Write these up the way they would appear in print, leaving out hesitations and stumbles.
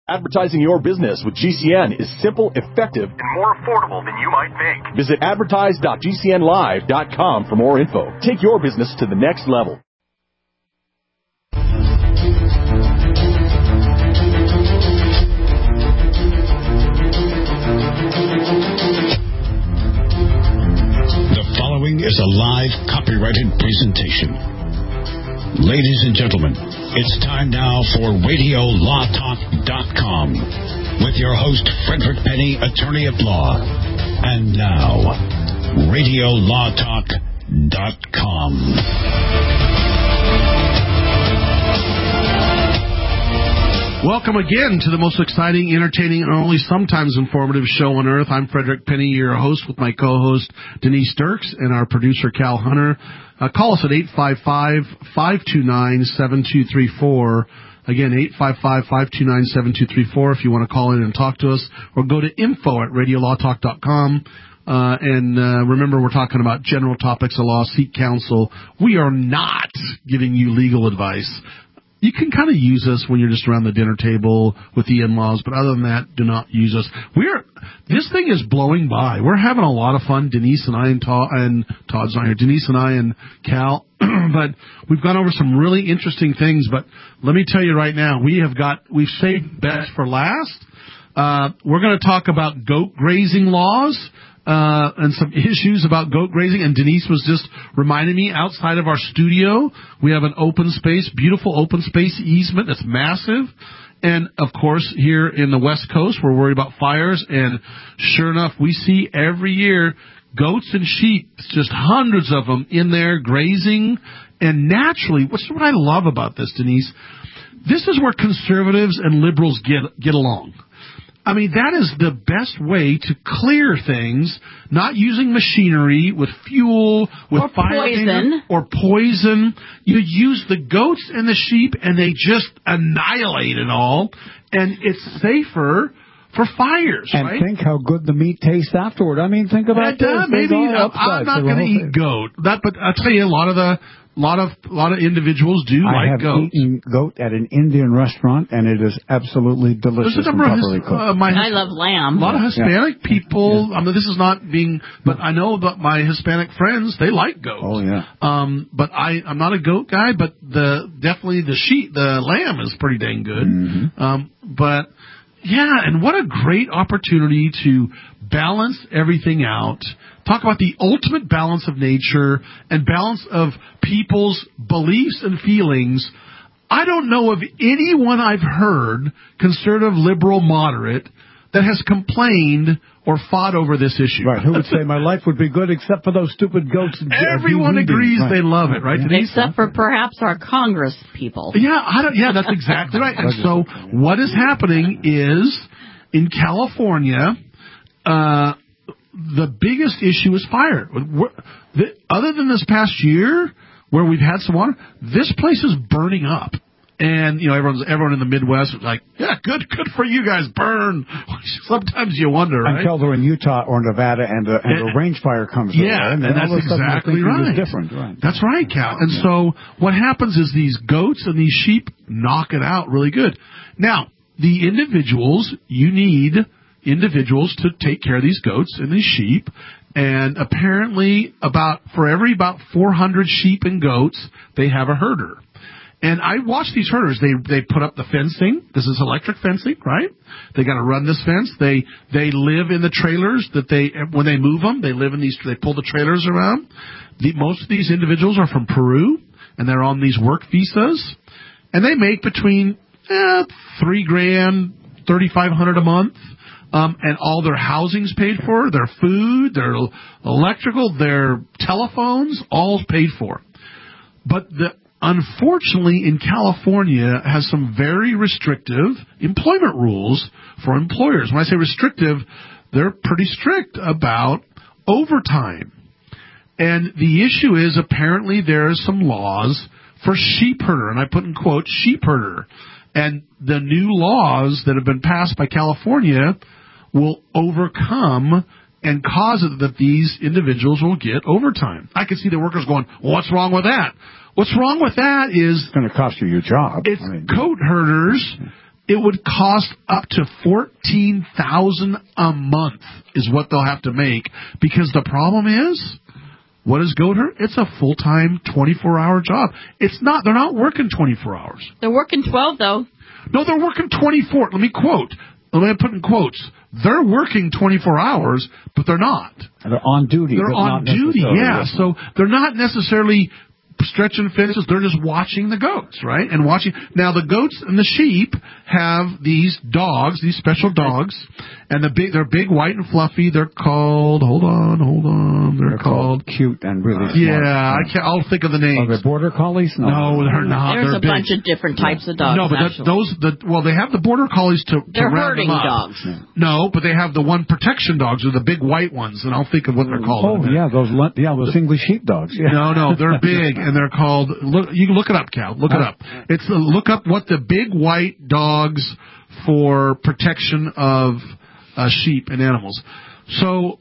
Advertising your business with GCN is simple, effective, and more affordable than you might think. Visit advertise.gcnlive.com for more info. Take your business to the next level. The following is a live copyrighted presentation. Ladies and gentlemen, it's time now for RadioLawTalk.com with your host, Frederick Penny, attorney at law. And now, RadioLawTalk.com. Welcome again to the most exciting, entertaining, and only sometimes informative show on earth. I'm Frederick Penny, your host, with my co-host Denise Dirks and our producer Cal Hunter. Call us at 855-529-7234. Again, 855-529-7234 if you want to call in and talk to us, or go to info@radiolawtalk.com. Remember, we're talking about general topics of law. Seek counsel. We are not giving you legal advice. You can kind of use us when you're just around the dinner table with the in-laws, but other than that, do not use us. This thing is blowing by. We're having a lot of fun. Denise and I and Todd's not here. Denise and I and Cal, but we've gone over some really interesting things. But let me tell you right now, we've saved best for last. We're going to talk about goat grazing laws. And some issues about goat grazing. And Denise was just reminding me, outside of our studio, we have an open space, beautiful open space easement that's massive. And, of course, here in the West Coast, we're worried about fires. And sure enough, we see every year goats and sheep, just hundreds of them in there grazing. And naturally, what I love about this, Denise, this is where conservatives and liberals get along. I mean, that is the best way to clear things, not using machinery with fuel, with or poison. Or poison. You use the goats and the sheep, and they just annihilate it all, and it's safer for fires, and right? Think how good the meat tastes afterward. I mean, think about that. Maybe I'm not going to eat goat. But I'll tell you, a lot of individuals do like goat. I have eaten goat at an Indian restaurant, and it is absolutely delicious. There's a number of I love lamb. A lot of Hispanic people. Yeah. I mean, this is not being, but I know that my Hispanic friends, they like goat. Oh yeah. But I'm not a goat guy, but definitely the lamb is pretty dang good. Mm-hmm. But yeah, and what a great opportunity to balance everything out. Talk about the ultimate balance of nature and balance of people's beliefs and feelings. I don't know of anyone I've heard, conservative, liberal, moderate, that has complained or fought over this issue. Right. Who would say my life would be good except for those stupid goats? And everyone agrees they love it, right? Except for perhaps our Congress people. Yeah, that's exactly right. And so what is happening is in California, the biggest issue is fire. Other than this past year where we've had some water, this place is burning up. And, everyone in the Midwest is like, yeah, good for you guys, burn. Sometimes you wonder, right? Until they're in Utah or Nevada and a range fire comes over. Yeah, and that's exactly right. Different, right. That's right, Cal. And so what happens is these goats and these sheep knock it out really good. Now, the individuals, you need individuals to take care of these goats and these sheep. And apparently for every 400 sheep and goats, they have a herder. And I watch these herders. They put up the fencing. This is electric fencing, right? They got to run this fence. They live in the trailers when they move them, they live in these, they pull the trailers around. Most of these individuals are from Peru, and they're on these work visas. And they make between $3,000, $3,500 a month. And all their housing's paid for, their food, their electrical, their telephones, all paid for. But unfortunately, in California, has some very restrictive employment rules for employers. When I say restrictive, they're pretty strict about overtime. And the issue is apparently there are some laws for sheep herder, and I put in quotes, sheep herder. And the new laws that have been passed by California will overcome and cause it that these individuals will get overtime. I can see the workers going, well, what's wrong with that? What's wrong with that is... It's going to cost you your job. It's goat herders it would cost up to $14,000 a month is what they'll have to make, because the problem is, what is goat herd? It's a full-time 24-hour job. It's not. They're not working 24 hours. They're working 12, though. No, they're working 24. Let me put in quotes. They're working 24 hours, but they're not. They're on duty. They're on duty, yeah. So they're not necessarily stretching fences. They're just watching the goats, right? And watching. Now, the goats and the sheep have these dogs, these special dogs, and they're big, white, and fluffy. They're called, hold on. They're called cute and really smart. Yeah, I'll think of the names. Are they border collies? No, they're not. There's they're a bunch of different types of dogs. No, but they have the border collies to they're round herding them up. dogs. No, but they have the one protection dogs, or the big white ones, and I'll think of what they're called. Oh, yeah, those English sheepdogs. Yeah. No, they're big, and they're called. You can look it up, Cal. Look it up. It's look up what the big white dogs for protection of sheep and animals. So,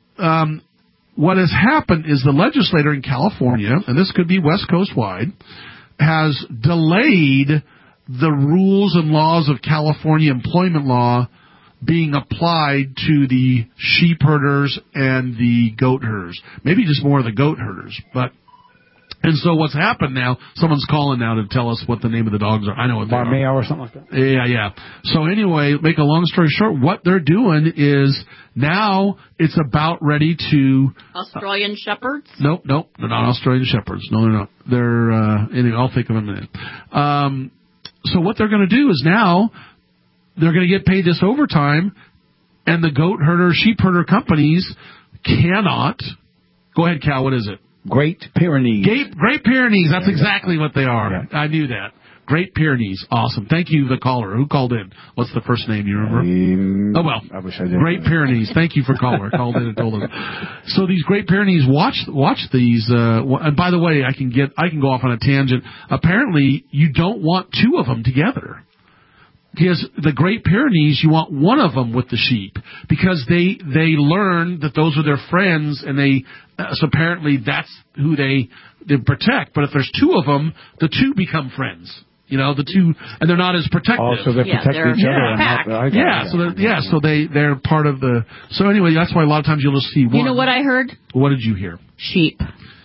what has happened is the legislator in California, and this could be West Coast wide, has delayed the rules and laws of California employment law being applied to the sheep herders and the goat herders. Maybe just more of the goat herders, but. And so what's happened now, someone's calling now to tell us what the name of the dogs are. I know what they are. Barmeo or something like that? Yeah. So anyway, make a long story short, what they're doing is now it's about ready to... Australian Shepherds? Nope, they're not Australian Shepherds. No, they're not. They're, anyway, I'll think of them in a minute. So what they're going to do is now they're going to get paid this overtime, and the goat herder, sheep herder companies cannot... Go ahead, Cal, what is it? Great Pyrenees. Great Pyrenees. That's exactly what they are. Yeah. I knew that. Great Pyrenees. Awesome. Thank you, the caller. Who called in? What's the first name? You remember? Oh, well. I wish I did. Great Pyrenees. Thank you for caller. Called in and told us. So these Great Pyrenees watch these. And by the way, I can go off on a tangent. Apparently, you don't want two of them together. Because the Great Pyrenees, you want one of them with the sheep, because they learn that those are their friends, and so apparently that's who they protect. But if there's two of them, the two become friends. You know, the two, and they're not as protective. Oh, so they protect each other. So they're part of the. So anyway, that's why a lot of times you'll just see one. You know what I heard? What did you hear? Sheep.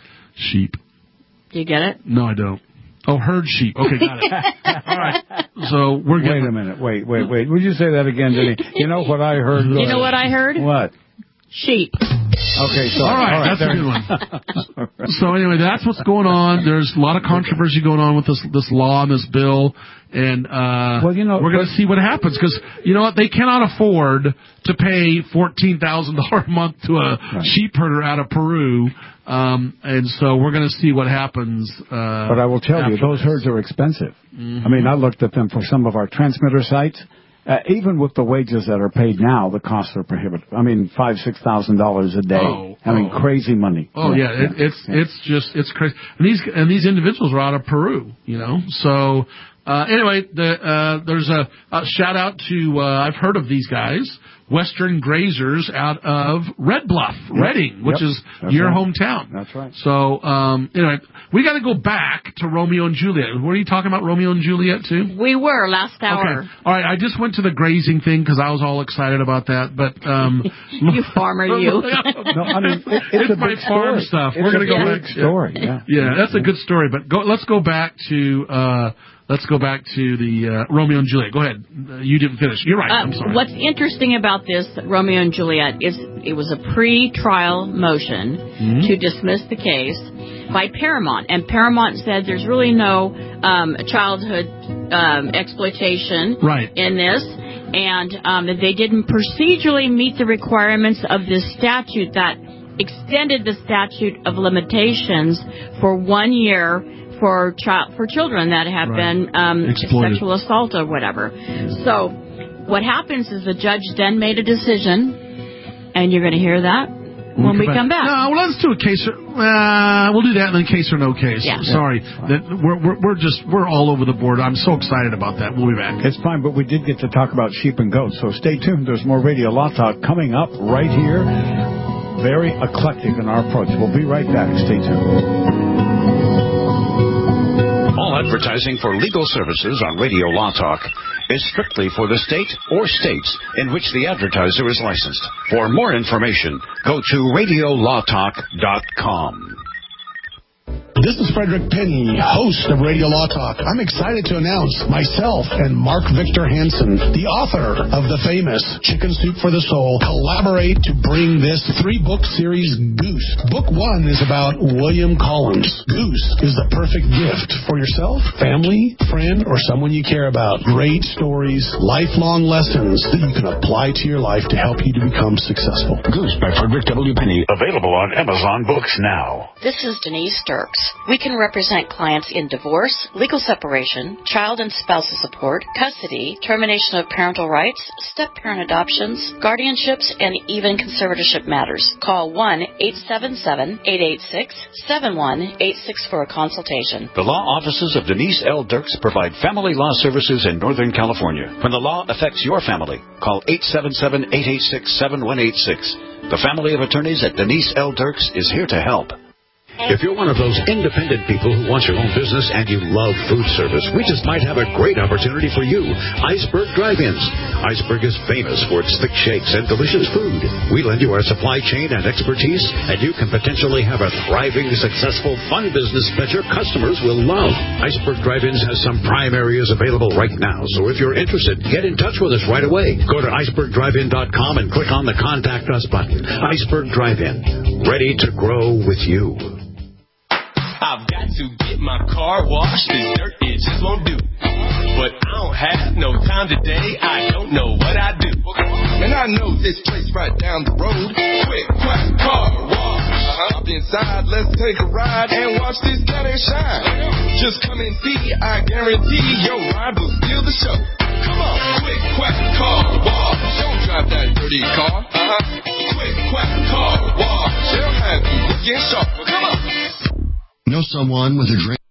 Do you get it? No, I don't. Oh, herd sheep. Okay, got it. All right. So we're getting... Wait a minute. Wait. Would you say that again, Jenny? You know what I heard? You know what I heard? What? Sheep. Okay, so... All right, that's a good one. So anyway, that's what's going on. There's a lot of controversy going on with this law and this bill. And well, you know, we're going to see what happens, because you know what, they cannot afford to pay $14,000 a month to a sheep herder out of Peru, and so we're going to see what happens. But I will tell you, those herds are expensive. Mm-hmm. I mean, I looked at them for some of our transmitter sites. Even with the wages that are paid now, the costs are prohibitive. I mean, $5,000-$6,000 a day. Crazy money. Oh yeah, it's crazy. And these individuals are out of Peru, you know. So anyway, there's a shout out to I've heard of these guys, Western Grazers out of Red Bluff, Redding, which is your hometown. That's right. So anyway, we got to go back to Romeo and Juliet. Were you talking about Romeo and Juliet too? We were last hour. Okay. All right. I just went to the grazing thing because I was all excited about that. But you farmer, you. No, I mean, it's my farm stuff. We're going to go back. Story. Yeah, that's a good story. But let's go back to. Let's go back to the Romeo and Juliet. Go ahead. You didn't finish. You're right. I'm sorry. What's interesting about this Romeo and Juliet is it was a pre-trial motion to dismiss the case by Paramount. And Paramount said there's really no childhood exploitation in this. And they didn't procedurally meet the requirements of this statute that extended the statute of limitations for 1 year for children that have been sexual assault or whatever. So what happens is the judge then made a decision, and you're going to hear that when we come back. No, well, let's do a case. We'll do that and then case or no case. Yeah. Sorry, we're all over the board. I'm so excited about that. We'll be back. It's fine, but we did get to talk about sheep and goats, so stay tuned. There's more Radio Law Talk coming up right here. Very eclectic in our approach. We'll be right back. Stay tuned. advertising for legal services on Radio Law Talk is strictly for the state or states in which the advertiser is licensed. For more information, go to radiolawtalk.com. This is Frederick Penny, host of Radio Law Talk. I'm excited to announce myself and Mark Victor Hansen, the author of the famous Chicken Soup for the Soul, collaborate to bring this 3-book series, Goose. Book 1 is about William Collins. Goose is the perfect gift for yourself, family, friend, or someone you care about. Great stories, lifelong lessons that you can apply to your life to help you to become successful. Goose by Frederick W. Penny, available on Amazon Books now. This is Denise Dirks. We can represent clients in divorce, legal separation, child and spousal support, custody, termination of parental rights, step-parent adoptions, guardianships, and even conservatorship matters. Call 1-877-886-7186 for a consultation. The law offices of Denise L. Dirks provide family law services in Northern California. When the law affects your family, call 877-886-7186. The family of attorneys at Denise L. Dirks is here to help. If you're one of those independent people who wants your own business and you love food service, we just might have a great opportunity for you. Iceberg Drive-Ins. Iceberg is famous for its thick shakes and delicious food. We lend you our supply chain and expertise, and you can potentially have a thriving, successful, fun business that your customers will love. Iceberg Drive-Ins has some prime areas available right now, so if you're interested, get in touch with us right away. Go to icebergdrivein.com and click on the Contact Us button. Iceberg Drive-In, ready to grow with you. I've got to get my car washed, this dirt it just won't do. But I don't have no time today, I don't know what I do. And I know this place right down the road, Quick Quack Car Wash. Hop inside, let's take a ride and watch this guy shine. Just come and see, I guarantee your ride will steal the show. Come on, Quick Quack Car Wash. Don't drive that dirty car. Quick Quack Car Wash. They'll have you looking sharp. Come on. Know someone with a drink?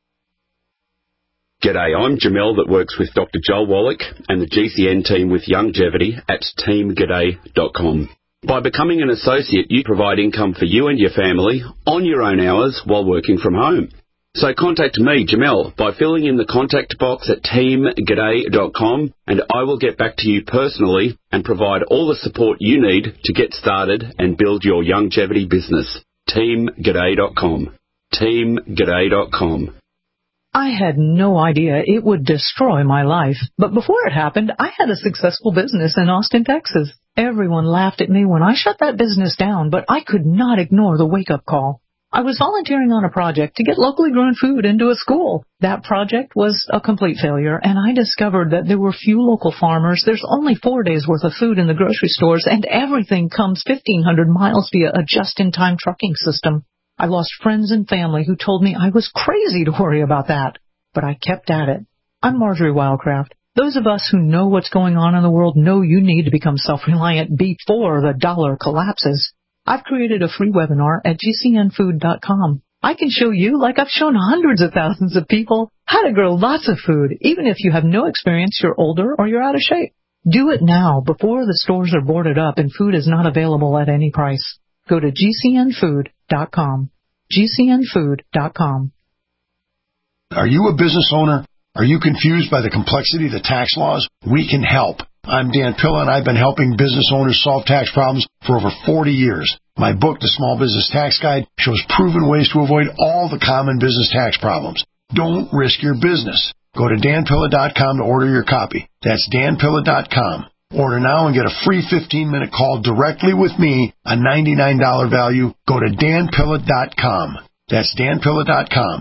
G'day, I'm Jamel that works with Dr. Joel Wallach and the GCN team with Longevity at teamg'day.com. By becoming an associate, you provide income for you and your family on your own hours while working from home. So contact me, Jamel, by filling in the contact box at teamg'day.com, and I will get back to you personally and provide all the support you need to get started and build your longevity business. teamg'day.com. teamg'day.com. I had no idea it would destroy my life. But before it happened, I had a successful business in Austin, Texas. Everyone laughed at me when I shut that business down, but I could not ignore the wake-up call. I was volunteering on a project to get locally grown food into a school. That project was a complete failure, and I discovered that there were few local farmers. There's only 4 days' worth of food in the grocery stores, and everything comes 1,500 miles via a just-in-time trucking system. I lost friends and family who told me I was crazy to worry about that. But I kept at it. I'm Marjorie Wildcraft. Those of us who know what's going on in the world know you need to become self-reliant before the dollar collapses. I've created a free webinar at gcnfood.com. I can show you, like I've shown hundreds of thousands of people, how to grow lots of food, even if you have no experience, you're older, or you're out of shape. Do it now before the stores are boarded up and food is not available at any price. Go to gcnfood.com. gcnfood.com. Are you a business owner? Are you confused by the complexity of the tax laws? We can help. I'm Dan Pilla, and I've been helping business owners solve tax problems for over 40 years. My book, The Small Business Tax Guide, shows proven ways to avoid all the common business tax problems. Don't risk your business. Go to danpilla.com to order your copy. That's danpilla.com. Order now and get a free 15-minute call directly with me, a $99 value. Go to danpilla.com. That's danpilla.com.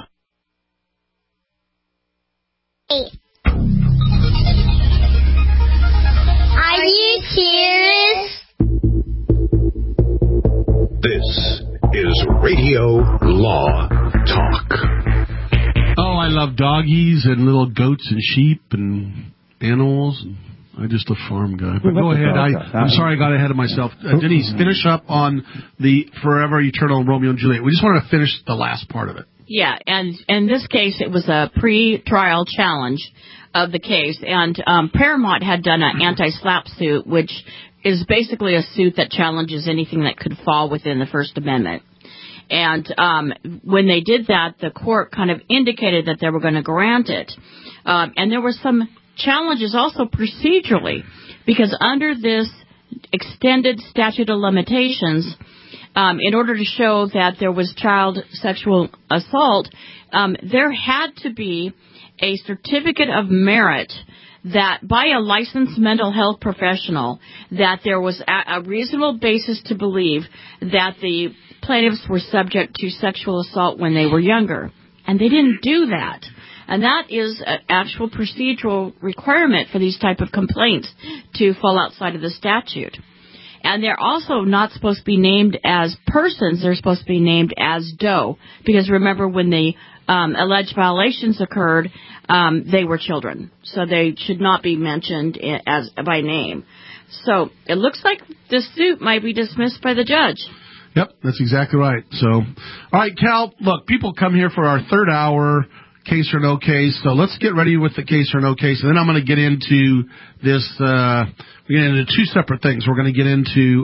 Are you serious? This is Radio Law Talk. Oh, I love doggies and little goats and sheep and animals. I'm just a farm guy. But go ahead. I'm sorry I got ahead of myself. Denise, finish up on the Forever Eternal Romeo and Juliet. We just wanted to finish the last part of it. Yeah, and in this case, it was a pre-trial challenge of the case, and Paramount had done an anti-SLAPP suit, which is basically a suit that challenges anything that could fall within the First Amendment. And when they did that, the court kind of indicated that they were going to grant it. And there were some challenges also procedurally, because under this extended statute of limitations, in order to show that there was child sexual assault, there had to be a certificate of merit that by a licensed mental health professional that there was a reasonable basis to believe that the plaintiffs were subject to sexual assault when they were younger. And they didn't do that. And that is an actual procedural requirement for these type of complaints to fall outside of the statute. And they're also not supposed to be named as persons. They're supposed to be named as DOE. Because remember, when the alleged violations occurred, they were children. So they should not be mentioned as by name. So it looks like this suit might be dismissed by the judge. Yep, that's exactly right. So, all right, Cal, look, people come here for our third hour, case or no case. So let's get ready with the case or no case. And then I'm going to get into this, we're going to get into two separate things. We're going to get into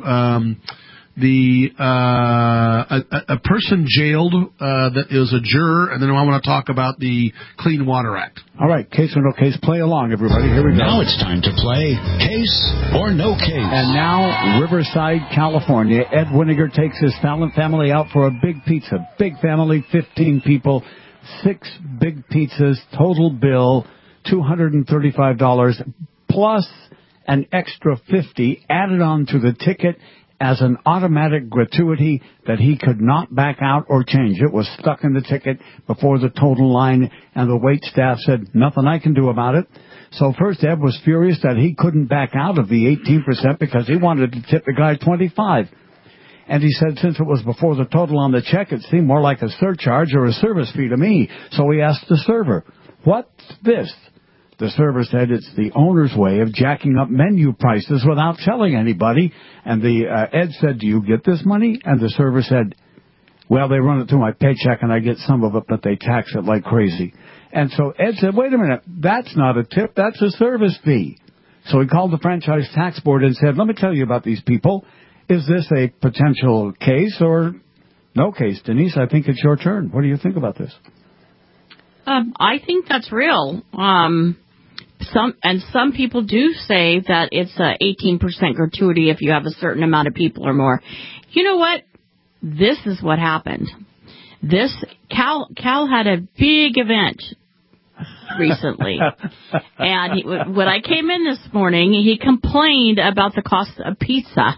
a person jailed that is a juror, and then I want to talk about the Clean Water Act. All right, case or no case. Play along, everybody. Here we go. Now it's time to play Case or No Case. And now, Riverside, California. Ed Winiger takes his family out for a big pizza. Big family, 15 people, 6 big pizzas, total bill, $235, plus an extra $50 added on to the ticket as an automatic gratuity that he could not back out or change. It was stuck in the ticket before the total line, and the wait staff said, nothing I can do about it. So first Ed was furious that he couldn't back out of the 18% because he wanted to tip the guy $25. And he said since it was before the total on the check, it seemed more like a surcharge or a service fee to me. So he asked the server, what's this? The server said it's the owner's way of jacking up menu prices without telling anybody. And Ed said, do you get this money? And the server said, well, they run it through my paycheck and I get some of it, but they tax it like crazy. And so Ed said, wait a minute, that's not a tip, that's a service fee. So he called the Franchise Tax Board and said, let me tell you about these people. Is this a potential case or no case? Denise, I think it's your turn. What do you think about this? I think that's real. Some people do say that it's a 18% gratuity if you have a certain amount of people or more. You know what? This is what happened. Cal had a big event recently, and when I came in this morning, he complained about the cost of pizza.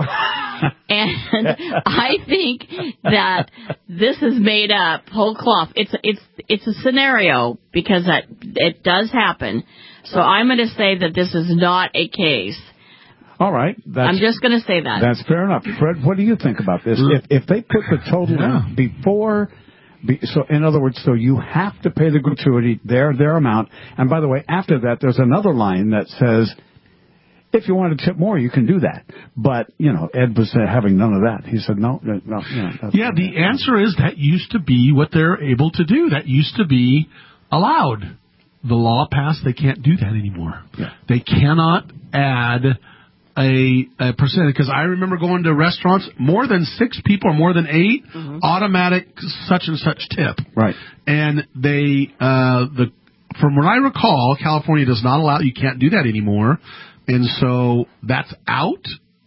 And I think that this is made up whole cloth. It's a scenario because it does happen. So I'm going to say that this is not a case. All right. I'm just going to say that. That's fair enough. Fred, what do you think about this? If they put the total in before, so in other words, so you have to pay the gratuity, their amount. And by the way, after that, there's another line that says, if you want to tip more, you can do that. But, Ed was having none of that. He said, no. Yeah, the answer is that used to be what they're able to do. That used to be allowed. The law passed, they can't do that anymore. Yeah. They cannot add a percentage. Because I remember going to restaurants, more than 6 people or more than 8, automatic such and such tip. Right. And they, from what I recall, California does not allow, you can't do that anymore. And so that's out.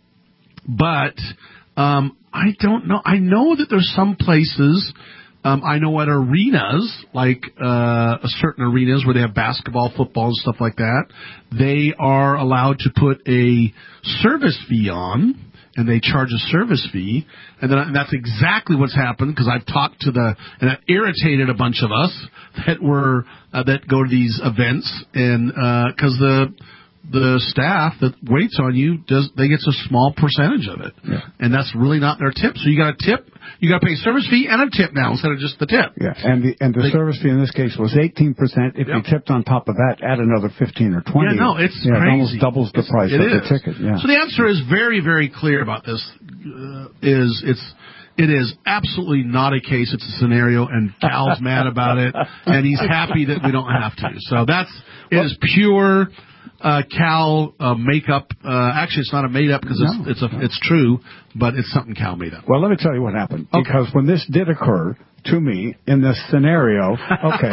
But I don't know. I know that there's some places, I know at arenas, like certain arenas where they have basketball, football, and stuff like that, they are allowed to put a service fee on, and they charge a service fee. And that's exactly what's happened, because I've talked to and it irritated a bunch of us that go to these events, and because the staff that waits on you they get a small percentage of it, and that's really not their tip. So you got a tip, you got to pay a service fee and a tip now instead of just the tip. Yeah, and the service fee in this case was 18%. If you tipped on top of that, add another 15 or 20. Yeah, no, it's crazy. It almost doubles the price of the ticket. Yeah. So the answer is very, very clear about this. It is absolutely not a case. It's a scenario, and Cal's mad about it, and he's happy that we don't have to. So it is pure Cal makeup. Actually, it's not a made up because it's true, but it's something Cal made up. Well, let me tell you what happened. Okay. Because when this did occur to me in this scenario, okay,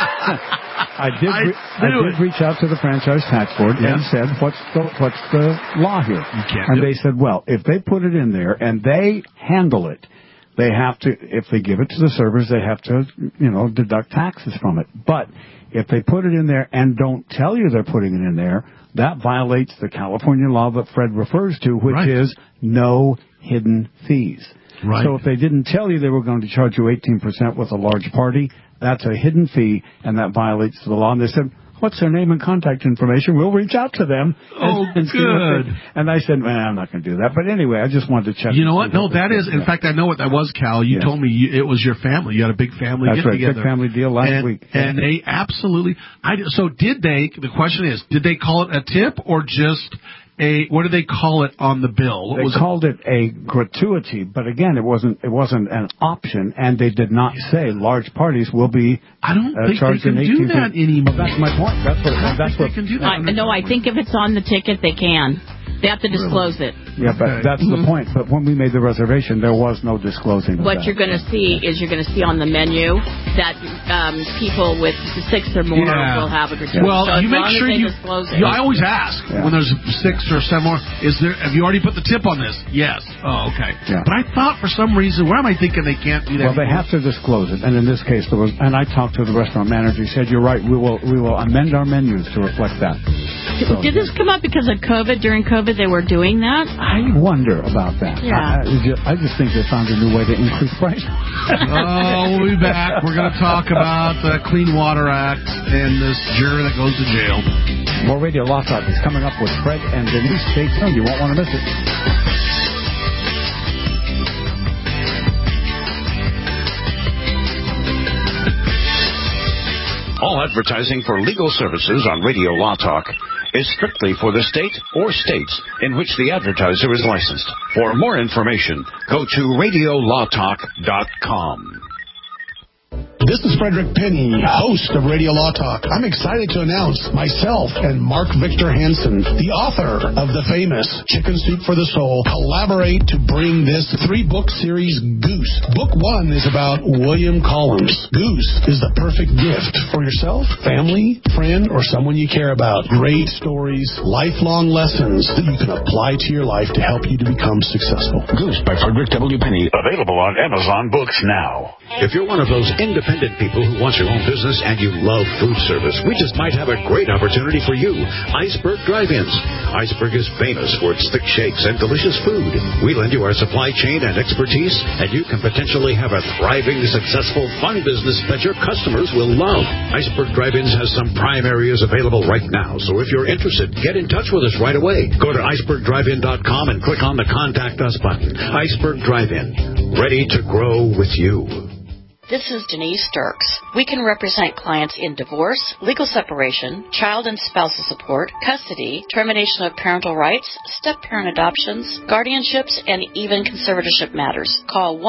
I did reach out to the Franchise Tax Board and said, what's the law here? And they said, well, if they put it in there and they handle it, they have to, if they give it to the servers, they have to, deduct taxes from it. But if they put it in there and don't tell you they're putting it in there, that violates the California law that Fred refers to, which is no hidden fees. Right. So if they didn't tell you they were going to charge you 18% with a large party, that's a hidden fee, and that violates the law. And they said, what's their name and contact information? We'll reach out to them. And see what and I said, I'm not going to do that. But anyway, I just wanted to check. You know what? No, that is, in fact, I know what that was, Cal. You told me it was your family. You had a big family get together. Big family deal last week. And they absolutely, so the question is, did they call it a tip or just what did they call it on the bill? They called it a gratuity, but again, it wasn't an option, and they did not say large parties will be charged an 18%. Do that anymore. Well, that's my point. That's what they can do that. No, I think if it's on the ticket, they can. They have to disclose it. Yeah, but that's the point. But when we made the reservation, there was no disclosing. What you're going to see is on the menu that people with 6 or more will have a gratuity. Well, so you make sure you disclose it. I always ask when there's 6 or 7 more. Have you already put the tip on this? Yes. Oh, okay. Yeah. But I thought for some reason, why am I thinking they can't do that? Well, they have to disclose it, and in this case, there was. And I talked to the restaurant manager. He said, "You're right. We will amend our menus to reflect that." So, did this come up because of COVID? During COVID, they were doing that? I wonder about that. Yeah. I just think they found a new way to increase price. We'll be back. We're going to talk about the Clean Water Act and this juror that goes to jail. More Radio Law Talk is coming up with Fred and Denise. Stay tuned. You won't want to miss it. All advertising for legal services on Radio Law Talk is strictly for the state or states in which the advertiser is licensed. For more information, go to radiolawtalk.com. This is Frederick Penny, host of Radio Law Talk. I'm excited to announce myself and Mark Victor Hansen, the author of the famous Chicken Soup for the Soul, collaborate to bring this 3-book series, Goose. Book 1 is about William Collins. Goose is the perfect gift for yourself, family, friend, or someone you care about. Great stories, lifelong lessons that you can apply to your life to help you to become successful. Goose by Frederick W. Penny, available on Amazon Books now. If you're one of those independent people who wants your own business and you love food service, we just might have a great opportunity for you. Iceberg Drive-Ins. Iceberg is famous for its thick shakes and delicious food. We lend you our supply chain and expertise, and you can potentially have a thriving, successful, fun business that your customers will love. Iceberg Drive-Ins has some prime areas available right now, so if you're interested, get in touch with us right away. Go to icebergdrivein.com and click on the Contact Us button. Iceberg Drive-In, ready to grow with you. This is Denise Dirks. We can represent clients in divorce, legal separation, child and spousal support, custody, termination of parental rights, step-parent adoptions, guardianships, and even conservatorship matters. Call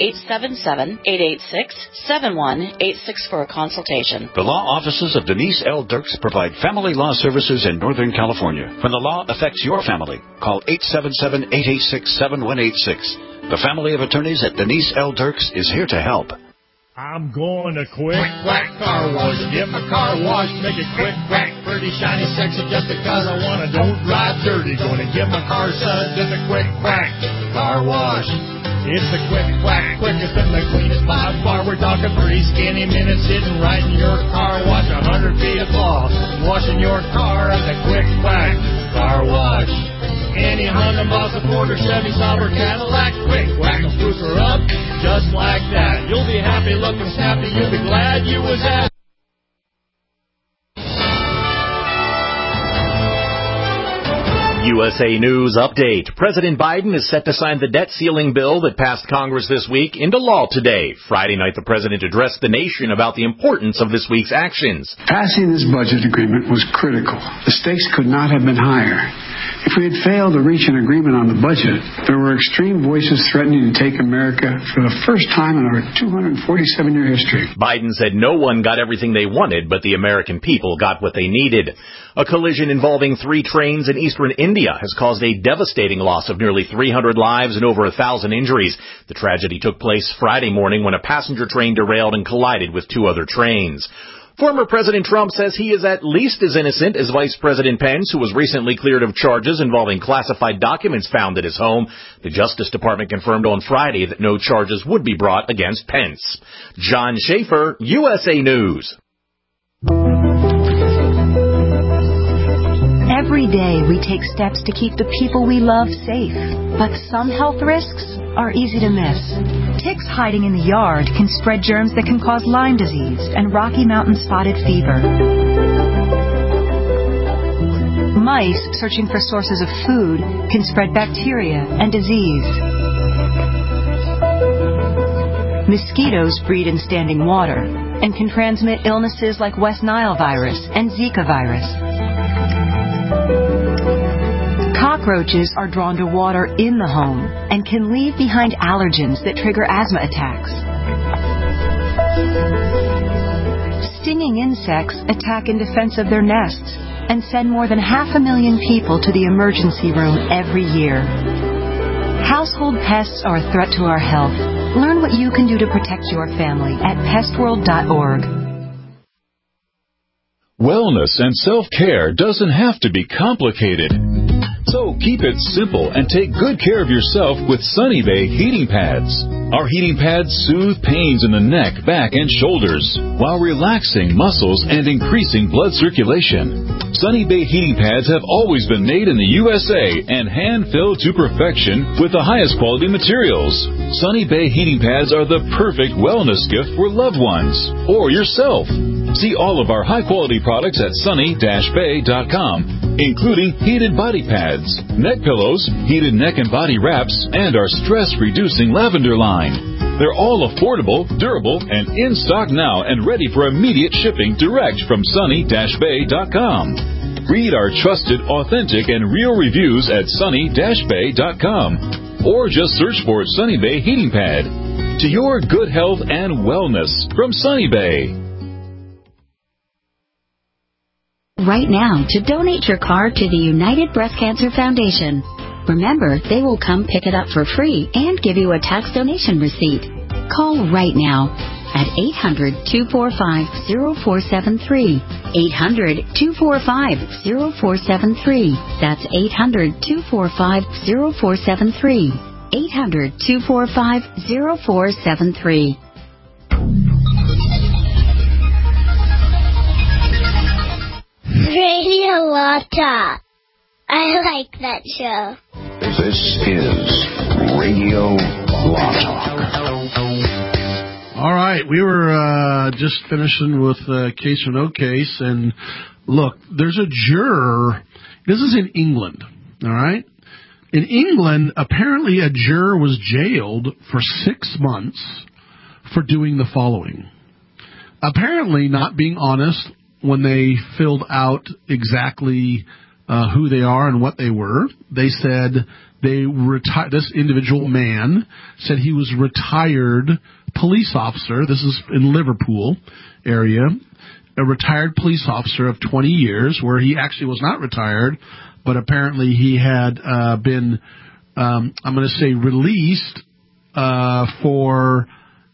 1-877-886-7186 for a consultation. The law offices of Denise L. Dirks provide family law services in Northern California. When the law affects your family, call 877-886-7186. The family of attorneys at Denise L. Dirks is here to help. I'm going to Quick Quack Car Wash. Get my car washed, make it quick, quack, pretty, shiny, sexy, just because I want to. Don't drive dirty. Going to get my car suds in the Quick Quack Car Wash. It's the Quick Quack, quickest and the cleanest by far. We're talking 3 skinny minutes sitting right in your car wash. 100 feet of law, washing your car at the Quick Quack Car Wash. Any Honda, Mazda, Ford, or Chevy, Saab, or Cadillac, Quick Quack will spruce her up just like that. You'll be happy, looking snappy, you'll be glad you was at. USA News Update. President Biden is set to sign the debt ceiling bill that passed Congress this week into law today. Friday night, the president addressed the nation about the importance of this week's actions. Passing this budget agreement was critical. The stakes could not have been higher. If If we had failed to reach an agreement on the budget, there were extreme voices threatening to take America for the first time in our 247-year history. Biden said no one got everything they wanted, but the American people got what they needed. A collision involving 3 trains in eastern India has caused a devastating loss of nearly 300 lives and over 1,000 injuries. The tragedy took place Friday morning when a passenger train derailed and collided with 2 other trains. Former President Trump says he is at least as innocent as Vice President Pence, who was recently cleared of charges involving classified documents found at his home. The Justice Department confirmed on Friday that no charges would be brought against Pence. John Schaefer, USA News. Every day we take steps to keep the people we love safe, but some health risks are easy to miss. Ticks hiding in the yard can spread germs that can cause Lyme disease and Rocky Mountain spotted fever. Mice searching for sources of food can spread bacteria and disease. Mosquitoes breed in standing water and can transmit illnesses like West Nile virus and Zika virus. Cockroaches are drawn to water in the home and can leave behind allergens that trigger asthma attacks. Stinging insects attack in defense of their nests and send more than 500,000 people to the emergency room every year. Household pests are a threat to our health. Learn what you can do to protect your family at pestworld.org. Wellness and self-care doesn't have to be complicated. So keep it simple and take good care of yourself with Sunny Bay heating pads. Our heating pads soothe pains in the neck, back, and shoulders while relaxing muscles and increasing blood circulation. Sunny Bay heating pads have always been made in the USA and hand-filled to perfection with the highest quality materials. Sunny Bay heating pads are the perfect wellness gift for loved ones or yourself. See all of our high-quality products at sunny-bay.com, including heated body pads, neck pillows, heated neck and body wraps, and our stress-reducing lavender line. They're all affordable, durable, and in stock now and ready for immediate shipping direct from sunny-bay.com. Read our trusted, authentic, and real reviews at sunny-bay.com or just search for Sunny Bay Heating Pad. To your good health and wellness from Sunny Bay. Right now to donate your car to the United Breast Cancer Foundation. Remember, they will come pick it up for free and give you a tax donation receipt. Call right now at 800-245-0473. 800-245-0473. That's 800-245-0473. 800-245-0473. Radio Law Talk. I like that show. This is Radio Law Talk. All right, we were just finishing with Case or No Case, and look, there's a juror. This is in England, all right? In England, apparently a juror was jailed for 6 months for doing the following. Apparently not being honest when they filled out exactly who they are and what they were. They said this individual man said he was retired police officer. This is in Liverpool area. A retired police officer of 20 years, where he actually was not retired, but apparently he had been, I'm going to say, released for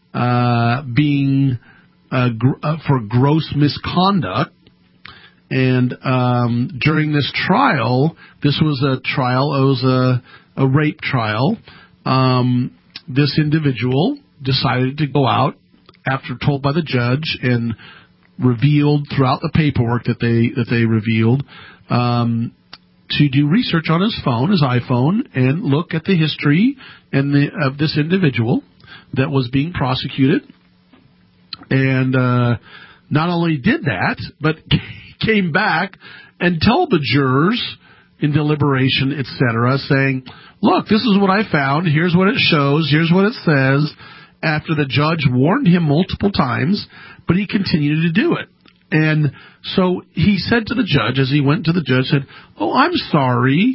being for gross misconduct. And during this trial, this was a trial, it was a rape trial. This individual decided to go out after told by the judge and revealed throughout the paperwork that they revealed to do research on his phone, his iPhone, and look at the history of this individual that was being prosecuted. And not only did that, but came back and told the jurors in deliberation, etc., saying, look, this is what I found. Here's what it shows. Here's what it says. After the judge warned him multiple times, but he continued to do it. And so he said to the judge, as he went to the judge, said, oh, I'm sorry.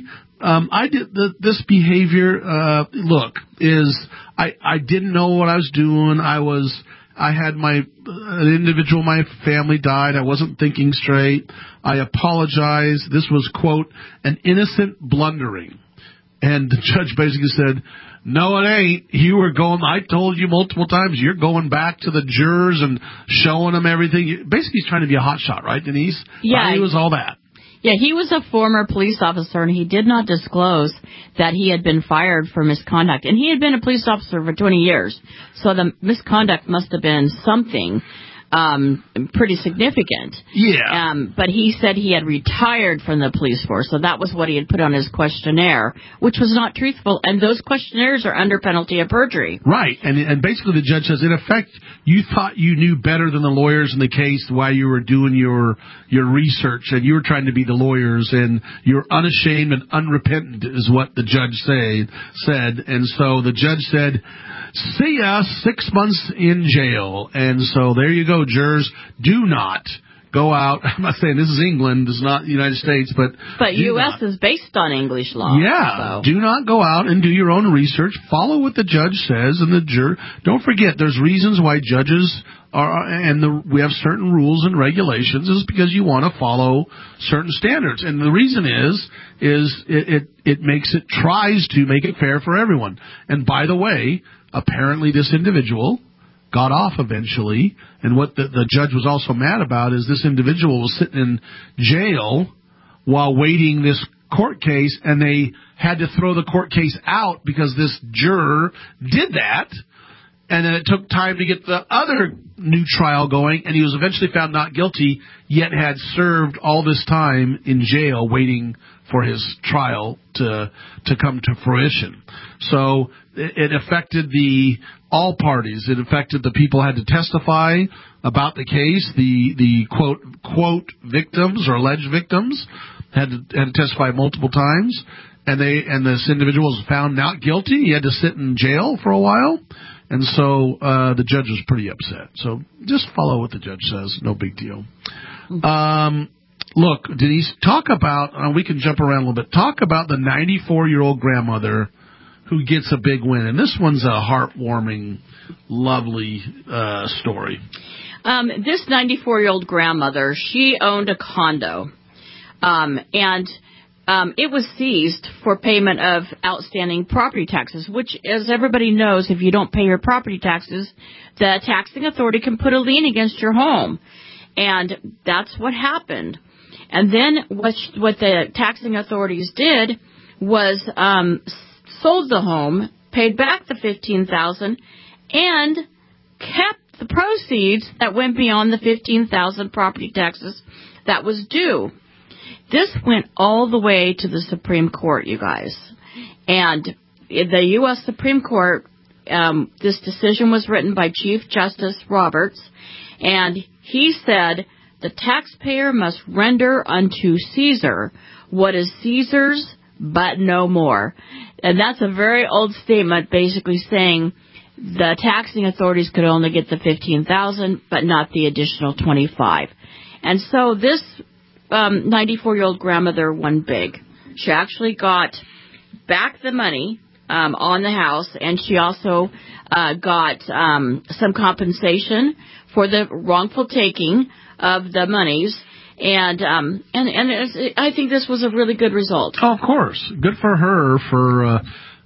this behavior. Look, I didn't know what I was doing. I had an individual, my family died. I wasn't thinking straight. I apologize. This was, quote, an innocent blundering. And the judge basically said, no, it ain't. I told you multiple times, you're going back to the jurors and showing them everything. Basically, he's trying to be a hotshot, right, Denise? Yeah. He was all that. Yeah, he was a former police officer, and he did not disclose that he had been fired for misconduct. And he had been a police officer for 20 years, so the misconduct must have been something pretty significant. Yeah. But he said he had retired from the police force, so that was what he had put on his questionnaire, which was not truthful. And those questionnaires are under penalty of perjury. Right. And basically the judge says, in effect, you thought you knew better than the lawyers in the case while you were doing your research, and you were trying to be the lawyers, and you're unashamed and unrepentant is what the judge said. And so the judge said, see ya, 6 months in jail. And so there you go, jurors. Do not go out. I'm not saying this is England, this is not the United States, but U.S. is based on English law. Yeah. So. Do not go out and do your own research. Follow what the judge says, and the juror. Don't forget, there's reasons why judges we have certain rules and regulations. Is because you want to follow certain standards, and the reason is it tries to make it fair for everyone. And by the way, apparently this individual got off eventually, and what the judge was also mad about is this individual was sitting in jail while waiting this court case, and they had to throw the court case out because this juror did that, and then it took time to get the other new trial going, and he was eventually found not guilty, yet had served all this time in jail waiting for his trial to come to fruition. So it affected all parties. It affected the people who had to testify about the case. The quote victims or alleged victims had to testify multiple times, and this individual was found not guilty. He had to sit in jail for a while, and so the judge was pretty upset. So just follow what the judge says. No big deal. Look, Denise, talk about, we can jump around a little bit, talk about the 94-year-old grandmother who gets a big win. And this one's a heartwarming, lovely story. This 94-year-old grandmother, she owned a condo, and it was seized for payment of outstanding property taxes, which, as everybody knows, if you don't pay your property taxes, the taxing authority can put a lien against your home. And that's what happened. And then what the taxing authorities did was sold the home, paid back the $15,000, and kept the proceeds that went beyond the $15,000 property taxes that was due. This went all the way to the Supreme Court, you guys. And the U.S. Supreme Court, this decision was written by Chief Justice Roberts, and he said the taxpayer must render unto Caesar what is Caesar's, but no more. And that's a very old statement, basically saying the taxing authorities could only get the $15,000, but not the additional $25,000. And so this 94-year-old grandmother won big. She actually got back the money on the house, and she also got some compensation for the wrongful taking of the monies. And I think this was a really good result. Oh, of course. Good for her for,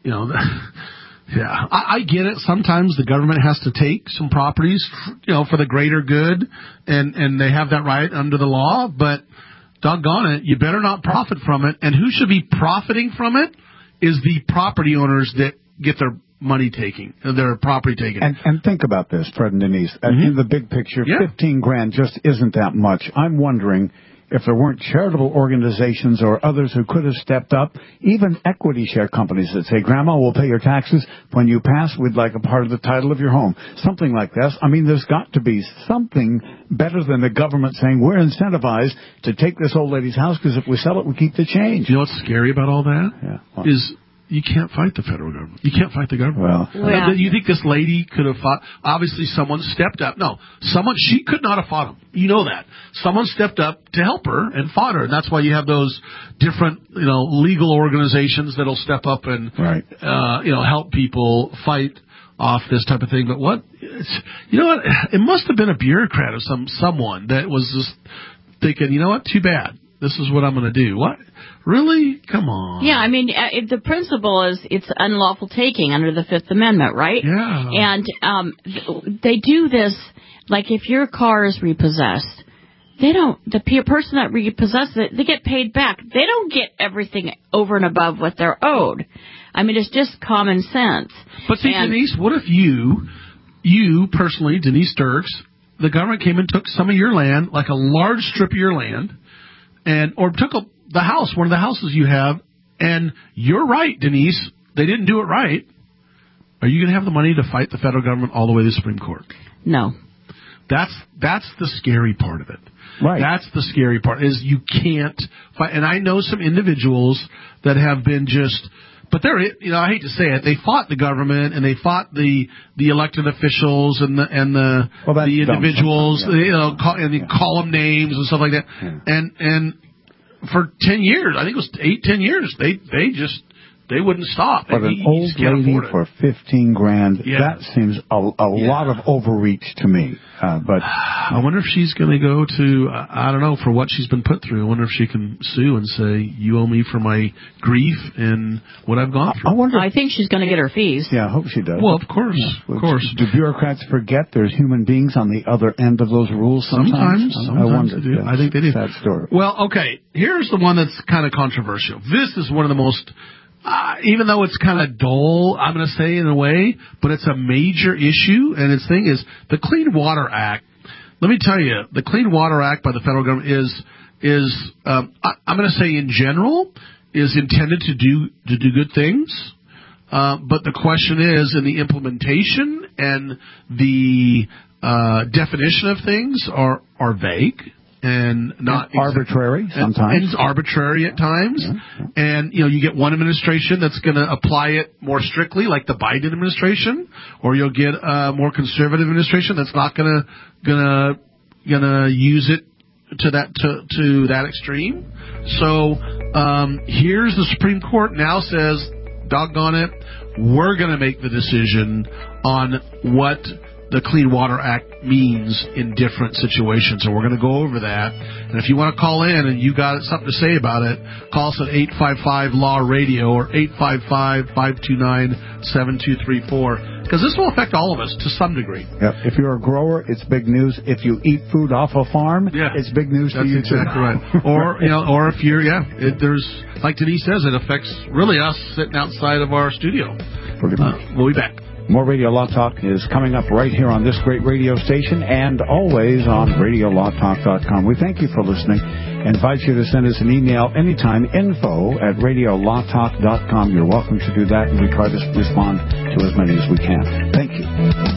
yeah. I get it. Sometimes the government has to take some properties, for the greater good, and they have that right under the law, but doggone it, you better not profit from it. And who should be profiting from it is the property owners that get their money taking, their property taken. And think about this, Fred and Denise. In the big picture, $15,000 just isn't that much. I'm wondering if there weren't charitable organizations or others who could have stepped up, even equity share companies that say, Grandma, we'll pay your taxes. When you pass, we'd like a part of the title of your home. Something like this. I mean, there's got to be something better than the government saying, we're incentivized to take this old lady's house because if we sell it, we keep the change. You know what's scary about all that? Yeah. Is you can't fight the federal government. You can't fight the government. Well, you think this lady could have fought? Obviously, someone stepped up. No, she could not have fought him. You know that. Someone stepped up to help her and fought her, and that's why you have those different, legal organizations that'll step up and, help people fight off this type of thing. But it must have been a bureaucrat or someone that was just thinking, too bad. This is what I'm going to do. What? Really? Come on. Yeah, I mean, the principle is it's unlawful taking under the Fifth Amendment, right? Yeah. And they do this, like if your car is repossessed, the person that repossesses it, they get paid back. They don't get everything over and above what they're owed. I mean, it's just common sense. But see, Denise, what if you personally, Denise Dirks, the government came and took some of your land, like a large strip of your land, or took the house, one of the houses you have, and you're right, Denise, they didn't do it right. Are you going to have the money to fight the federal government all the way to the Supreme Court? No. That's the scary part of it. Right. That's the scary part, is you can't fight. And I know some individuals that have been but they're, I hate to say it, they fought the government and they fought the elected officials and the individuals, and they call them names and stuff like that. Yeah. And for 10 years, I think it was 8-10 years, they wouldn't stop. But an old lady for $15,000, that seems a lot of overreach to me. But I wonder if she's going to go to, I don't know, for what she's been put through. I wonder if she can sue and say, you owe me for my grief and what I've gone through. I think she's going to get her fees. Yeah, I hope she does. Well, of course. Yeah. Of course. Do bureaucrats forget there's human beings on the other end of those rules sometimes? I wonder. They do. I think they do. Sad story. Well, okay. Here's the one that's kind of controversial. This is one of the most... even though it's kind of dull, I'm going to say in a way, but it's a major issue, and its thing is the Clean Water Act. Let me tell you, the Clean Water Act by the federal government is I'm going to say in general, is intended to do good things, but the question is in the implementation and the definition of things are vague. And not arbitrary sometimes. And it's arbitrary at times. Yeah. And, you get one administration that's going to apply it more strictly, like the Biden administration, or you'll get a more conservative administration that's not going to use it to that extreme. So here's the Supreme Court now says, doggone it, we're going to make the decision on what the Clean Water Act means in different situations. So we're going to go over that. And if you want to call in and you got something to say about it, call us at 855-LAW-RADIO or 855-529-7234. Because this will affect all of us to some degree. Yep. If you're a grower, it's big news. If you eat food off a farm, it's big news to you too. That's exactly right. Or if you're, there's, like Denise says, it affects really us sitting outside of our studio. We'll be back. More Radio Law Talk is coming up right here on this great radio station and always on RadioLawTalk.com. We thank you for listening and invite you to send us an email anytime, info@RadioLawTalk.com. You're welcome to do that, and we try to respond to as many as we can. Thank you.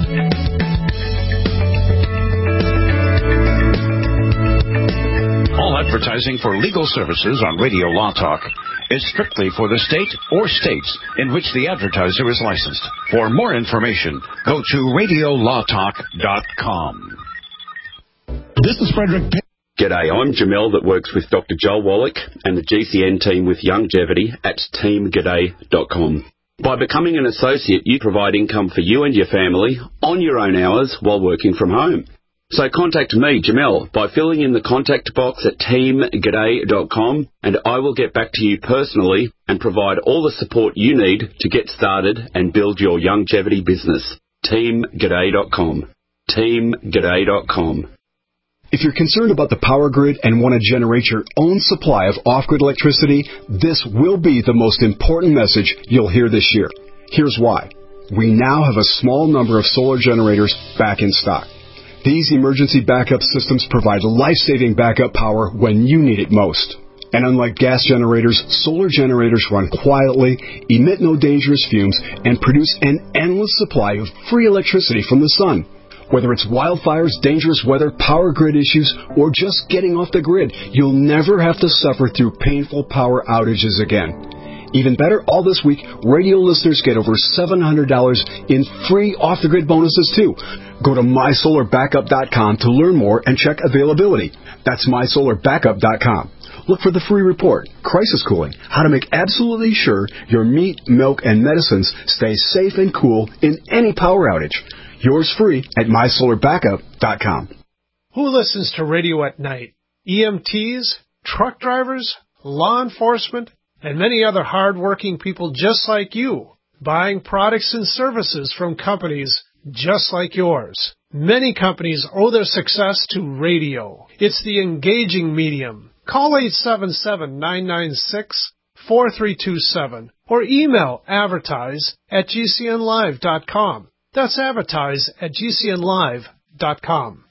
All advertising for legal services on Radio Law Talk is strictly for the state or states in which the advertiser is licensed. For more information, go to RadioLawTalk.com. This is Frederick Pitt. G'day, I'm Jamel that works with Dr. Joel Wallach and the GCN team with Longevity at teamg'day.com. By becoming an associate, you provide income for you and your family on your own hours while working from home. So contact me, Jamel, by filling in the contact box at teamg'day.com, and I will get back to you personally and provide all the support you need to get started and build your longevity business. Teamg'day.com. Teamg'day.com. If you're concerned about the power grid and want to generate your own supply of off-grid electricity, this will be the most important message you'll hear this year. Here's why. We now have a small number of solar generators back in stock. These emergency backup systems provide life-saving backup power when you need it most. And unlike gas generators, solar generators run quietly, emit no dangerous fumes, and produce an endless supply of free electricity from the sun. Whether it's wildfires, dangerous weather, power grid issues, or just getting off the grid, you'll never have to suffer through painful power outages again. Even better, all this week, radio listeners get over $700 in free off-the-grid bonuses, too. Go to MySolarBackup.com to learn more and check availability. That's MySolarBackup.com. Look for the free report, Crisis Cooling, how to make absolutely sure your meat, milk, and medicines stay safe and cool in any power outage. Yours free at MySolarBackup.com. Who listens to radio at night? EMTs, truck drivers, law enforcement, and many other hard-working people just like you, buying products and services from companies just like yours. Many companies owe their success to radio. It's the engaging medium. Call 877-996-4327 or email advertise@gcnlive.com. That's advertise@gcnlive.com.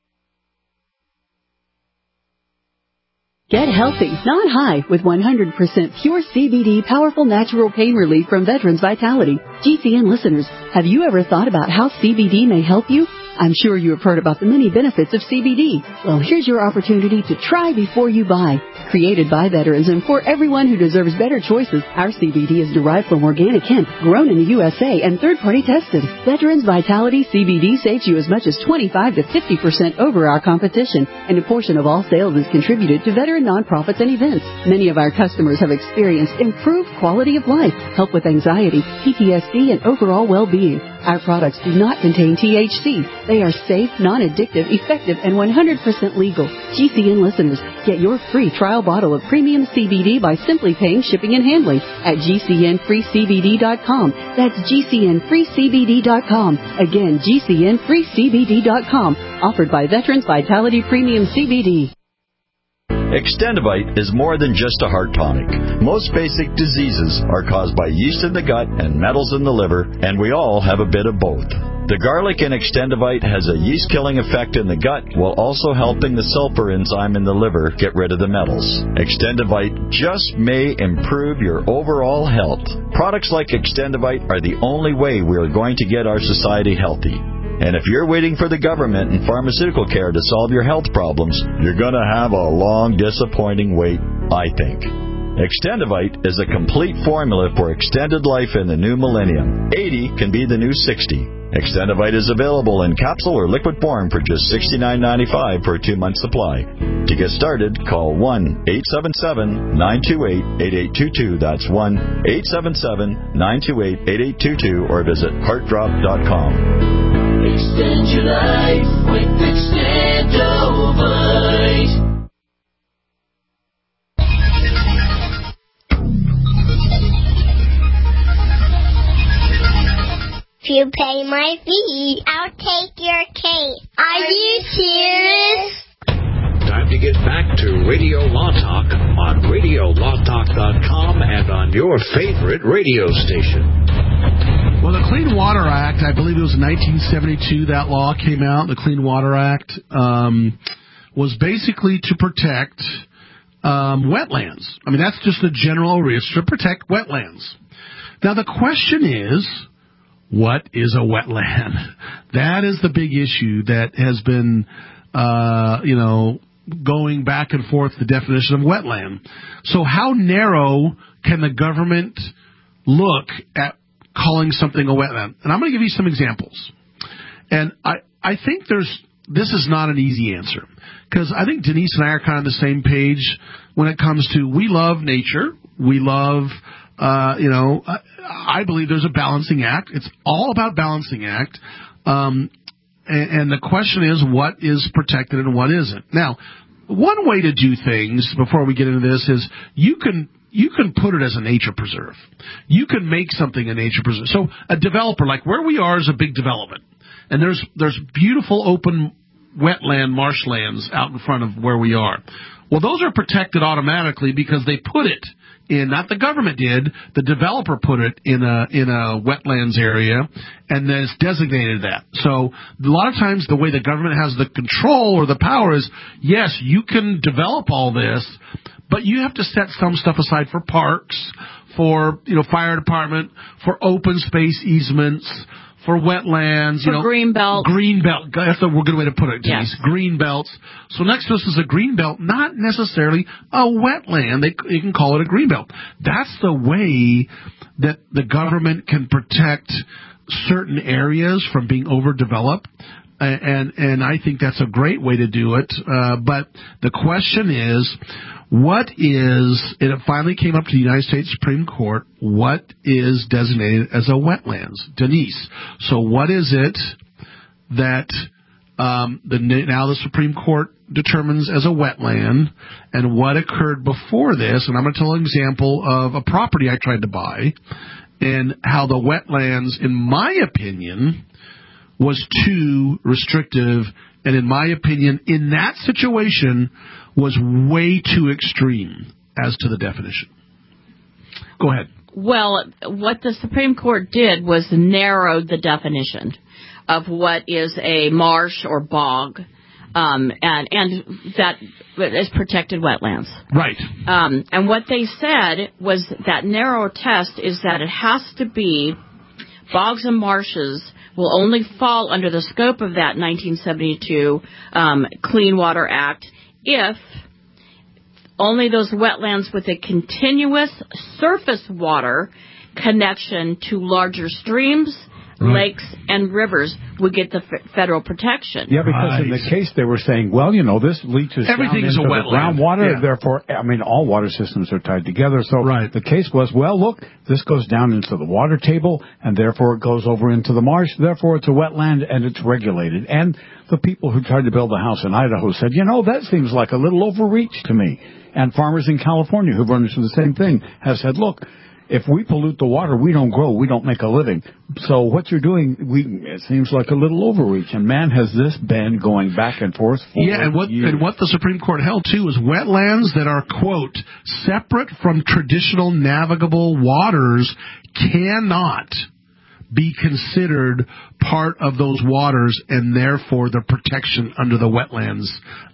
Get healthy, not high, with 100% pure CBD powerful natural pain relief from Veterans Vitality. GCN listeners, have you ever thought about how CBD may help you? I'm sure you have heard about the many benefits of CBD. Well, here's your opportunity to try before you buy. Created by veterans and for everyone who deserves better choices, our CBD is derived from organic hemp, grown in the USA, and third-party tested. Veterans Vitality CBD saves you as much as 25 to 50% over our competition, and a portion of all sales is contributed to veteran nonprofits and events. Many of our customers have experienced improved quality of life, help with anxiety, PTSD, and overall well-being. Our products do not contain THC. They are safe, non-addictive, effective, and 100% legal. GCN listeners, get your free trial bottle of premium CBD by simply paying shipping and handling at GCNFreeCBD.com. That's GCNFreeCBD.com. Again, GCNFreeCBD.com. Offered by Veterans Vitality Premium CBD. Extendivite is more than just a heart tonic. Most basic diseases are caused by yeast in the gut and metals in the liver, and we all have a bit of both. The garlic in Extendivite has a yeast-killing effect in the gut while also helping the sulfur enzyme in the liver get rid of the metals. Extendivite just may improve your overall health. Products like Extendivite are the only way we are going to get our society healthy. And if you're waiting for the government and pharmaceutical care to solve your health problems, you're going to have a long, disappointing wait, I think. Extendivite is a complete formula for extended life in the new millennium. 80 can be the new 60. Extendivite is available in capsule or liquid form for just $69.95 for a 2-month supply. To get started, call 1-877-928-8822. That's 1-877-928-8822 or visit heartdrop.com. Extend your life with Extendivite. If you pay my fee, I'll take your case. Are you serious? Time to get back to Radio Law Talk on RadioLawTalk.com and on your favorite radio station. Well, the Clean Water Act, I believe it was in 1972 that law came out. The Clean Water Act was basically to protect wetlands. I mean, that's just the general risk, to protect wetlands. Now, the question is, what is a wetland? That is the big issue that has been, going back and forth, the definition of wetland. So how narrow can the government look at calling something a wetland? And I'm going to give you some examples. And I think this is not an easy answer, because I think Denise and I are kind of the same page when it comes to, we love nature. We love, I believe there's a balancing act. It's all about balancing act. And the question is, what is protected and what isn't? Now, one way to do things before we get into this is you can put it as a nature preserve. You can make something a nature preserve. So a developer, like where we are, is a big development. And there's beautiful open wetland marshlands out in front of where we are. Well, those are protected automatically because they put it in, not the government did, the developer put it in a wetlands area and then it's designated that. So a lot of times the way the government has the control or the power is, yes, you can develop all this, but you have to set some stuff aside for parks, for fire department, for open space easements, for wetlands, for green belt. Green belt. That's a good way to put it, Denise. Yes. Green belts. So next to us is a green belt, not necessarily a wetland. You can call it a green belt. That's the way that the government can protect certain areas from being overdeveloped. And I think that's a great way to do it. But the question is, and it finally came up to the United States Supreme Court, what is designated as a wetlands? Denise, so what is it that now the Supreme Court determines as a wetland, and what occurred before this? And I'm going to tell an example of a property I tried to buy, and how the wetlands, in my opinion, was too restrictive, and in my opinion, in that situation, was way too extreme as to the definition. Go ahead. Well, what the Supreme Court did was narrowed the definition of what is a marsh or bog, and that is protected wetlands. Right. And what they said was that narrow test is that it has to be bogs and marshes will only fall under the scope of that 1972 Clean Water Act if only those wetlands with a continuous surface water connection to larger streams, lakes, and rivers would get the federal protection. Yeah, because in the case they were saying, well, this leaches everything down is into a the groundwater, therefore, all water systems are tied together. So the case was, well, look, this goes down into the water table, and therefore it goes over into the marsh, therefore it's a wetland, and it's regulated. And the people who tried to build a house in Idaho said, that seems like a little overreach to me. And farmers in California who've run into the same thing have said, look, if we pollute the water, we don't grow, we don't make a living. So what you're doing, it seems like a little overreach. And man, has this been going back and forth for years. And what the Supreme Court held, too, is wetlands that are, quote, separate from traditional navigable waters cannot be considered part of those waters, and therefore the protection under the wetlands,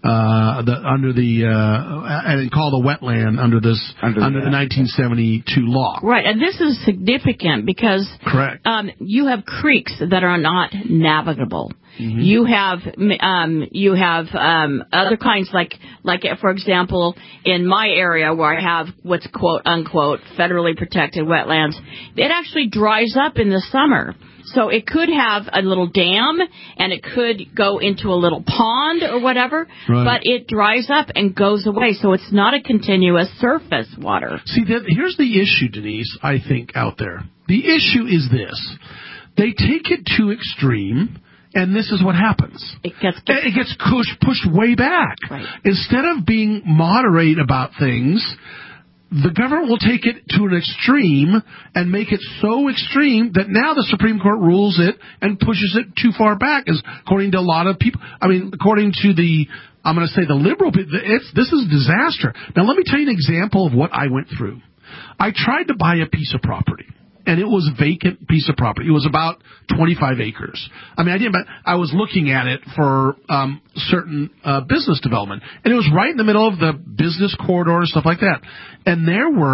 and called a wetland under the 1972 law. Right, and this is significant because correct. You have creeks that are not navigable. Mm-hmm. You have other kinds like for example in my area where I have what's quote unquote federally protected wetlands, it actually dries up in the summer. So it could have a little dam and it could go into a little pond or whatever, but it dries up and goes away. So it's not a continuous surface water. See, here's the issue, Denise, I think out there. The issue is this. They take it too extreme. And this is what happens. It gets pushed way back. Right. Instead of being moderate about things, the government will take it to an extreme and make it so extreme that now the Supreme Court rules it and pushes it too far back, as according to a lot of people. I mean, according to the liberal people, this is disaster. Now, let me tell you an example of what I went through. I tried to buy a piece of property. And it was a vacant piece of property. It was about 25 acres. I mean, I was looking at it for certain business development. And it was right in the middle of the business corridor and stuff like that. And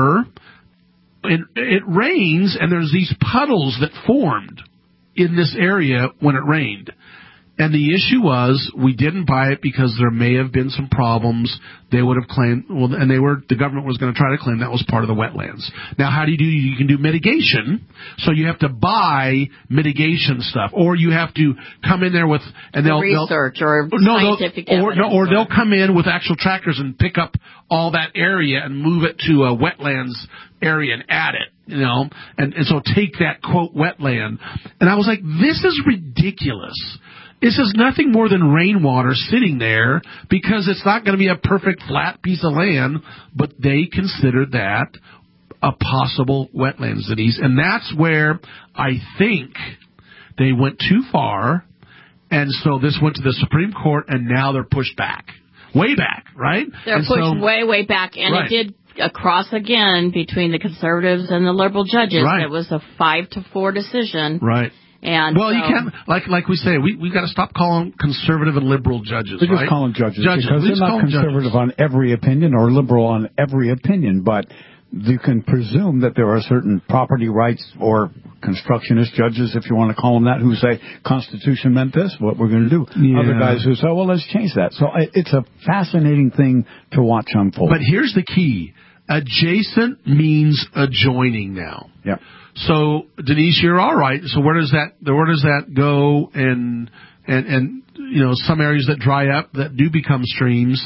it rains, and there's these puddles that formed in this area when it rained. And the issue was we didn't buy it because there may have been some problems. They would have claimed, the government was going to try to claim that was part of the wetlands. Now, how do you can do mitigation. So you have to buy mitigation stuff, or you have to come in there with, and they'll scientific evidence. Or they'll come in with actual tractors and pick up all that area and move it to a wetlands area and add it. And so take that quote wetland. And I was like, this is ridiculous. This is nothing more than rainwater sitting there because it's not going to be a perfect flat piece of land, but they considered that a possible wetlands, Denise. And that's where I think they went too far, and so this went to the Supreme Court, and now they're pushed back. Way back, right? They're pushed way back, and it did cross again between the conservatives and the liberal judges. Right. It was a 5-4 decision. Right. And you can't, like we say, we've got to stop calling conservative and liberal judges, We just call them judges because they're not conservative on every opinion or liberal on every opinion, but you can presume that there are certain property rights or constructionist judges, if you want to call them that, who say Constitution meant this, what we're going to do. Yeah. Other guys who say, well, let's change that. So it's a fascinating thing to watch unfold. But here's the key. Adjacent means adjoining now. Yeah. So, Denise, you're all right. So where does that go? And some areas that dry up that do become streams,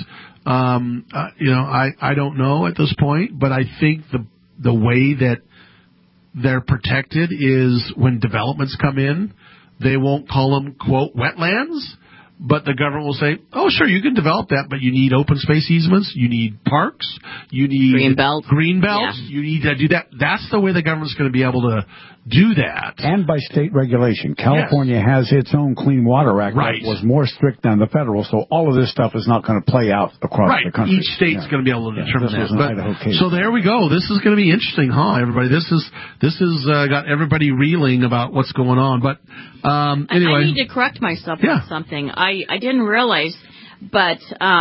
I don't know at this point, but I think the way that they're protected is when developments come in, they won't call them, quote, wetlands, but the government will say, oh, sure, you can develop that, but you need open space easements, you need parks, you need green belts, Yeah. You need to do that. That's the way the government's going to be able to do that. And by state regulation. California has its own Clean Water Act that was more strict than the federal, so all of this stuff is not going to play out across the country. Each state's going to be able to determine this that. was an Idaho case. So there we go. This is going to be interesting, huh, everybody? This is got everybody reeling about what's going on. But anyway. I need to correct myself on something. I didn't realize, but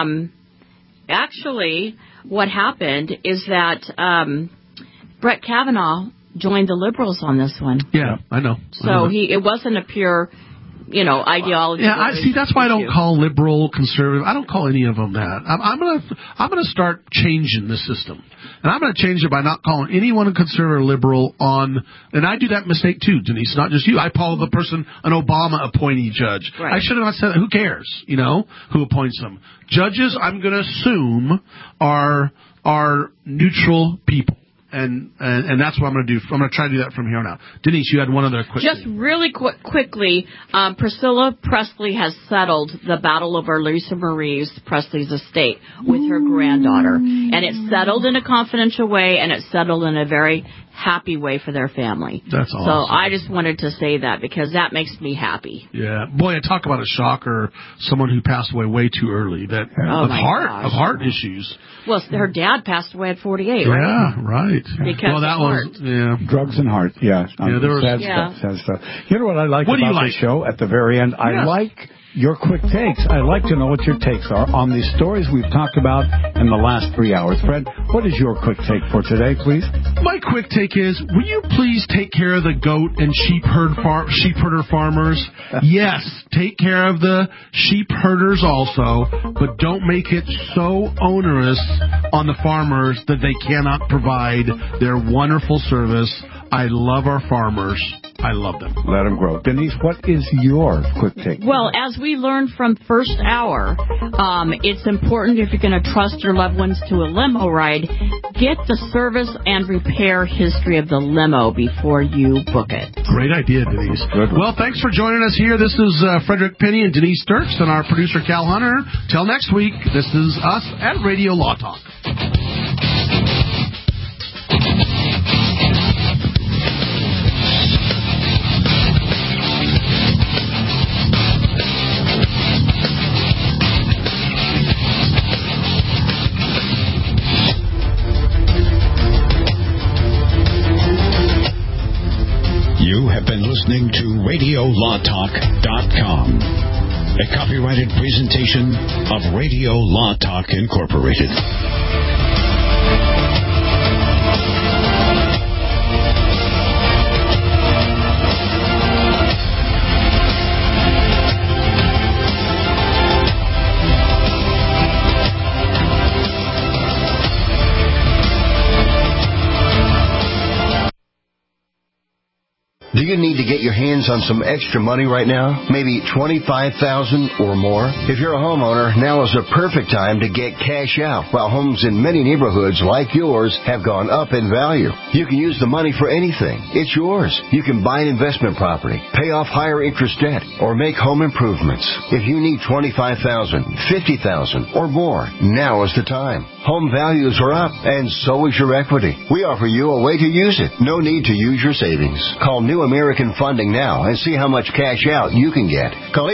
actually what happened is that Brett Kavanaugh joined the liberals on this one. Yeah, I know. So it wasn't a pure, ideology. Yeah, that's why I don't call liberal, conservative. I don't call any of them that. I'm gonna start changing the system, and I'm gonna change it by not calling anyone a conservative or liberal on. And I do that mistake too, Denise. Not just you. I call the person an Obama appointee judge. Right. I should have not said that. Who cares? Who appoints them? Judges, I'm gonna assume are neutral people. And that's what I'm going to do. I'm going to try to do that from here on out. Denise, you had one other quick Just thing. really quickly, Priscilla Presley has settled the battle over Lisa Marie Presley's estate with her granddaughter. And it's settled in a confidential way, and it's settled in a very happy way for their family. That's awesome. So I just wanted to say that because that makes me happy. Yeah. Boy, I talk about a shocker, someone who passed away way too early of heart issues. Well, her dad passed away at 48, right? Yeah, right. Because that was drugs and heart. Yeah. There was sad stuff. You know what I like about the show at the very end? I like your quick takes. I'd like to know what your takes are on the stories we've talked about in the last 3 hours. Fred, what is your quick take for today, please? My quick take is, will you please take care of the goat and sheep herder farmers? Yes, take care of the sheep herders also, but don't make it so onerous on the farmers that they cannot provide their wonderful service. I love our farmers. I love them. Let them grow. Denise, what is your quick take? Well, as we learned from first hour, it's important if you're going to trust your loved ones to a limo ride, get the service and repair history of the limo before you book it. Great idea, Denise. Well, thanks for joining us here. This is Frederick Penny and Denise Dirks and our producer, Cal Hunter. Till next week, this is us at Radio Law Talk. You have been listening to RadioLawTalk.com, a copyrighted presentation of Radio Law Talk Incorporated. Do you need to get your hands on some extra money right now? Maybe $25,000 or more? If you're a homeowner, now is the perfect time to get cash out. While homes in many neighborhoods like yours have gone up in value, you can use the money for anything. It's yours. You can buy an investment property, pay off higher interest debt, or make home improvements. If you need $25,000, $50,000, or more, now is the time. Home values are up, and so is your equity. We offer you a way to use it. No need to use your savings. Call New American Funding now and see how much cash out you can get. Call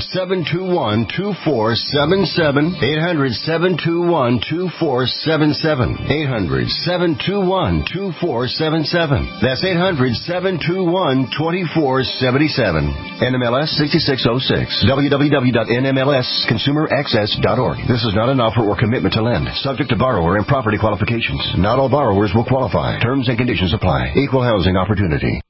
800-721-2477. 800-721-2477. 800-721-2477. That's 800-721-2477. NMLS 6606. www.nmlsconsumeraccess.org. This is not an offer or commitment to lend. Subject to borrower and property qualifications. Not all borrowers will qualify. Terms and conditions apply. Equal housing opportunity.